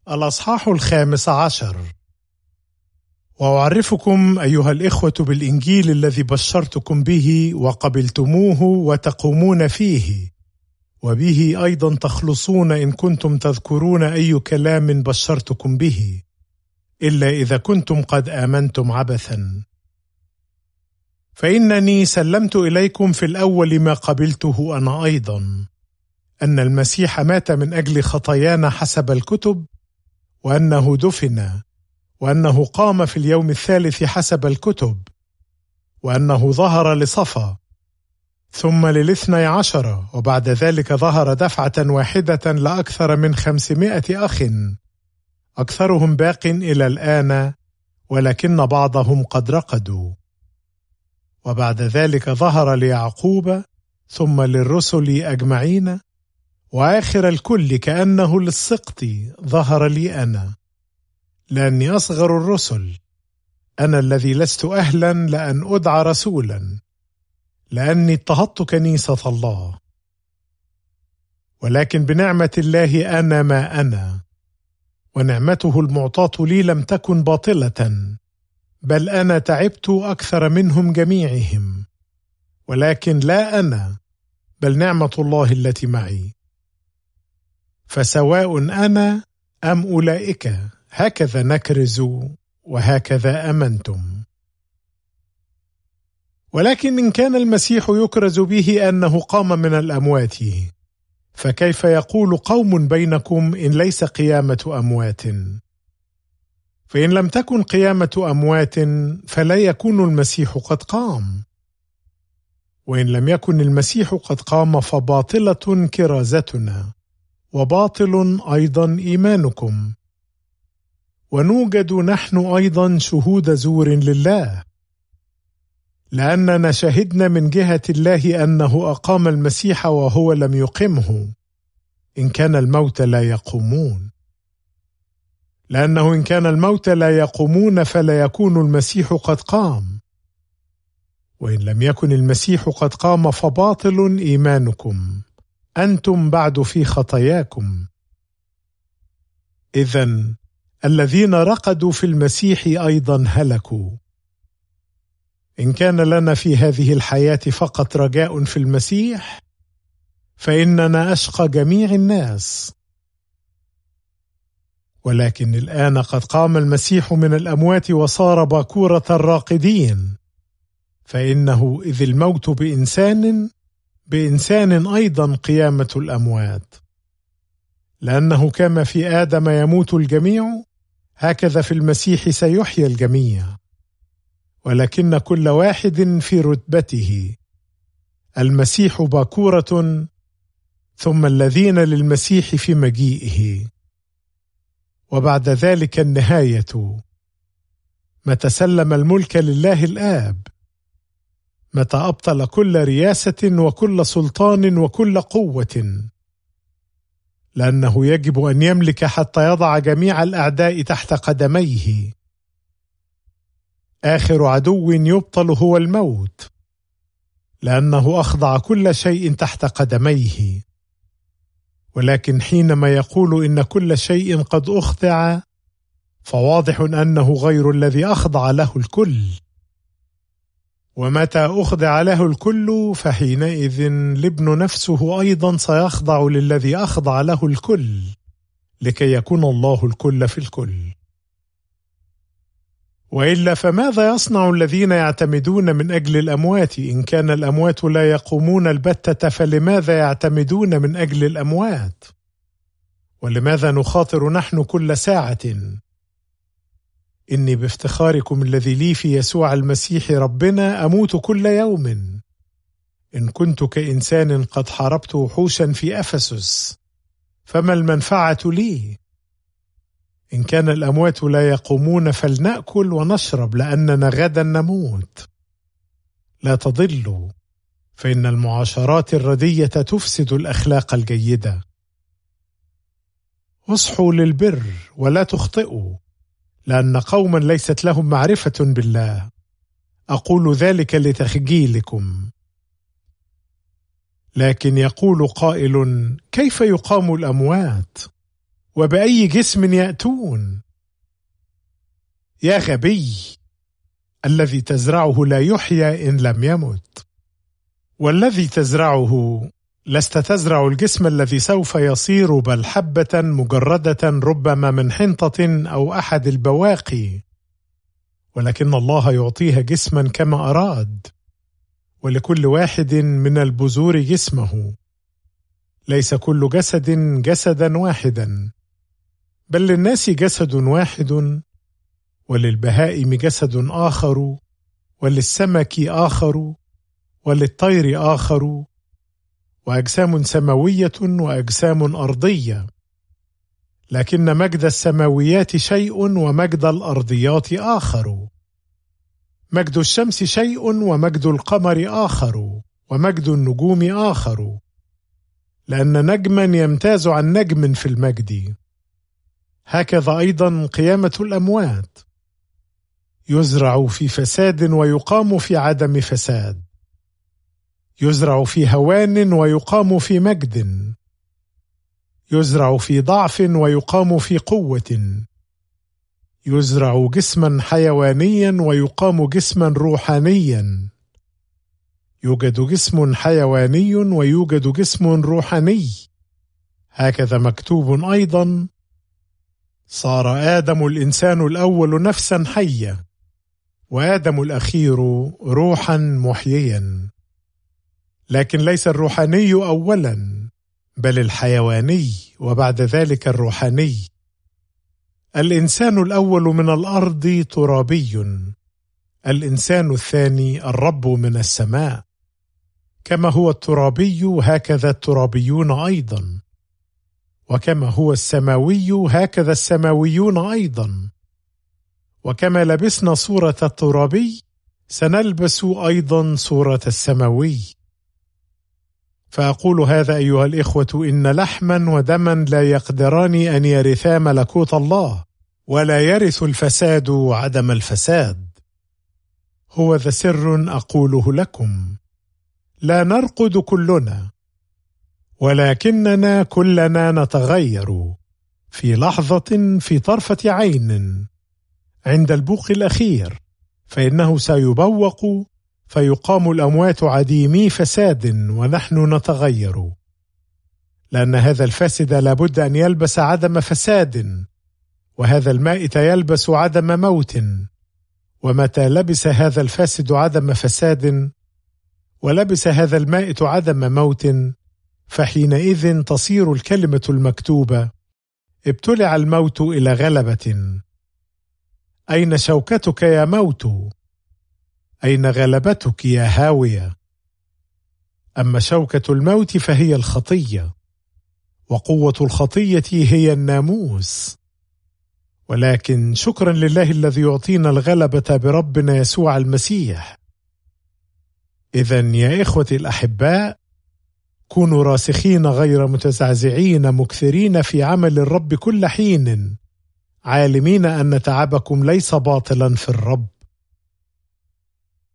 الأصحاح 15. وأعرفكم أيها الإخوة بالإنجيل الذي بشرتكم به وقبلتموه وتقومون فيه، وبه أيضا تخلصون إن كنتم تذكرون أي كلام بشرتكم به، إلا إذا كنتم قد آمنتم عبثا. فإنني سلمت إليكم في الأول ما قبلته أنا أيضا، أن المسيح مات من أجل خطايانا حسب الكتب، وأنه دفن، وأنه قام في اليوم الثالث حسب الكتب، وأنه ظهر لصفا ثم ل12، وبعد ذلك ظهر دفعة واحدة لأكثر من 500 أخ، أكثرهم باق إلى الآن، ولكن بعضهم قد رقدوا. وبعد ذلك ظهر ليعقوب، ثم للرسل أجمعين، وآخر الكل كأنه للسقط ظهر لي أنا، لأني أصغر الرسل، أنا الذي لست أهلا لأن أدعى رسولا، لأني اضطهدت كنيسة الله. ولكن بنعمة الله أنا ما أنا، ونعمته المعطاة لي لم تكن باطلة، بل أنا تعبت أكثر منهم جميعهم، ولكن لا أنا، بل نعمة الله التي معي. فسواء أنا أم أولئك هكذا نكرز، وهكذا أمنتم. ولكن إن كان المسيح يكرز به أنه قام من الأموات، فكيف يقول قوم بينكم إن ليس قيامة أموات؟ فإن لم تكن قيامة أموات فلا يكون المسيح قد قام، وإن لم يكن المسيح قد قام فباطلة كرازتنا، وباطل أيضا إيمانكم، ونوجد نحن أيضا شهود زور لله، لأننا شهدنا من جهة الله أنه أقام المسيح وهو لم يقمه، إن كان الموت لا يقومون. لأنه إن كان الموت لا يقومون فلا يكون المسيح قد قام، وإن لم يكن المسيح قد قام فباطل إيمانكم، أنتم بعد في خطاياكم. إذن الذين رقدوا في المسيح أيضا هلكوا. إن كان لنا في هذه الحياة فقط رجاء في المسيح، فإننا أشقى جميع الناس. ولكن الآن قد قام المسيح من الأموات وصار باكورة الراقدين، فإنه إذ الموت بإنسان أيضا قيامة الأموات. لأنه كما في آدم يموت الجميع، هكذا في المسيح سيحيى الجميع، ولكن كل واحد في رتبته، المسيح باكورة، ثم الذين للمسيح في مجيئه، وبعد ذلك النهاية، متى سلم الملك لله الآب، متى أبطل كل رياسة وكل سلطان وكل قوة، لأنه يجب أن يملك حتى يضع جميع الأعداء تحت قدميه. آخر عدو يبطل هو الموت، لأنه أخضع كل شيء تحت قدميه. ولكن حينما يقول إن كل شيء قد أخضع، فواضح أنه غير الذي أخضع له الكل. ومتى أخضع له الكل، فحينئذ الابن نفسه أيضا سيخضع للذي أخضع له الكل، لكي يكون الله الكل في الكل. وإلا فماذا يصنع الذين يعتمدون من أجل الأموات؟ إن كان الأموات لا يقومون البتة، فلماذا يعتمدون من أجل الأموات؟ ولماذا نخاطر نحن كل ساعة؟ إني بافتخاركم الذي لي في يسوع المسيح ربنا أموت كل يوم، إن كنت كإنسان قد حاربت وحوشا في أفسس، فما المنفعة لي؟ إن كان الأموات لا يقومون فلنأكل ونشرب، لأننا غدا نموت. لا تضلوا، فإن المعاشرات الردية تفسد الأخلاق الجيدة. اصحوا للبر ولا تخطئوا، لأن قوما ليست لهم معرفة بالله. أقول ذلك لتخجيلكم. لكن يقول قائل: كيف يقام الأموات؟ وبأي جسم يأتون؟ يا غبي، الذي تزرعه لا يحيا إن لم يمت، والذي تزرعه لست تزرع الجسم الذي سوف يصير، بل حبة مجردة ربما من حنطة أو أحد البواقي، ولكن الله يعطيها جسما كما أراد، ولكل واحد من البذور جسمه. ليس كل جسد جسدا واحدا، بل للناس جسد واحد، وللبهائم جسد آخر، وللسمك آخر، وللطير آخر، وأجسام سماوية وأجسام أرضية، لكن مجد السماويات شيء ومجد الأرضيات آخر. مجد الشمس شيء ومجد القمر آخر، ومجد النجوم آخر، لأن نجما يمتاز عن نجم في المجد. هكذا أيضا قيامة الأموات، يزرع في فساد ويقام في عدم فساد، يزرع في هوان ويقام في مجد، يزرع في ضعف ويقام في قوة، يزرع جسما حيوانيا ويقام جسما روحانيا. يوجد جسم حيواني ويوجد جسم روحاني، هكذا مكتوب أيضا: صار آدم الإنسان الأول نفسا حية، وآدم الأخير روحا محييا. لكن ليس الروحاني أولا، بل الحيواني، وبعد ذلك الروحاني. الإنسان الأول من الأرض ترابي، الإنسان الثاني الرب من السماء. كما هو الترابي هكذا الترابيون أيضا، وكما هو السماوي هكذا السماويون أيضا. وكما لبسنا صورة الترابي سنلبس أيضا صورة السماوي. فأقول هذا أيها الإخوة: إن لحما ودما لا يقدران أن يرثا ملكوت الله، ولا يرث الفساد عدم الفساد. هو ذا سر أقوله لكم: لا نرقد كلنا، ولكننا كلنا نتغير في لحظة، في طرفة عين، عند البوق الأخير، فإنه سيبوق فيقام الأموات عديمي فساد، ونحن نتغير. لأن هذا الفاسد لابد أن يلبس عدم فساد، وهذا المائت يلبس عدم موت. ومتى لبس هذا الفاسد عدم فساد، ولبس هذا المائت عدم موت، فحينئذ تصير الكلمة المكتوبة: ابتلع الموت إلى غلبة. أين شوكتك يا موت؟ أين غلبتك يا هاوية؟ أما شوكة الموت فهي الخطية، وقوة الخطية هي الناموس. ولكن شكرا لله الذي يعطينا الغلبة بربنا يسوع المسيح. إذن يا إخوتي الأحباء، كونوا راسخين غير متزعزعين، مكثرين في عمل الرب كل حين، عالمين أن تعبكم ليس باطلا في الرب.